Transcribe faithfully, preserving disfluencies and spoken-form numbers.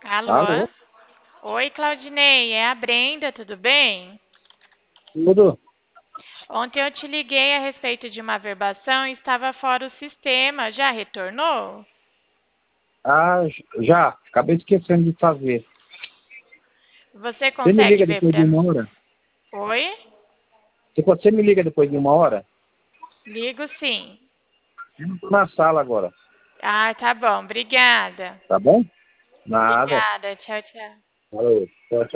Alô? Alô? Oi, Claudinei, é a Brenda, tudo bem? Tudo? Ontem eu te liguei a respeito de uma averbação e estava fora o sistema. Já retornou? Ah, já. Acabei esquecendo de fazer. Você Você me consegue liga ver depois de para uma mim? hora? Oi? Você, você me liga depois de uma hora? Ligo sim. Eu não tô na sala agora. Ah, tá bom, obrigada. Tá bom? Nada. Obrigada, tchau, tchau. Falou. Tchau, tchau.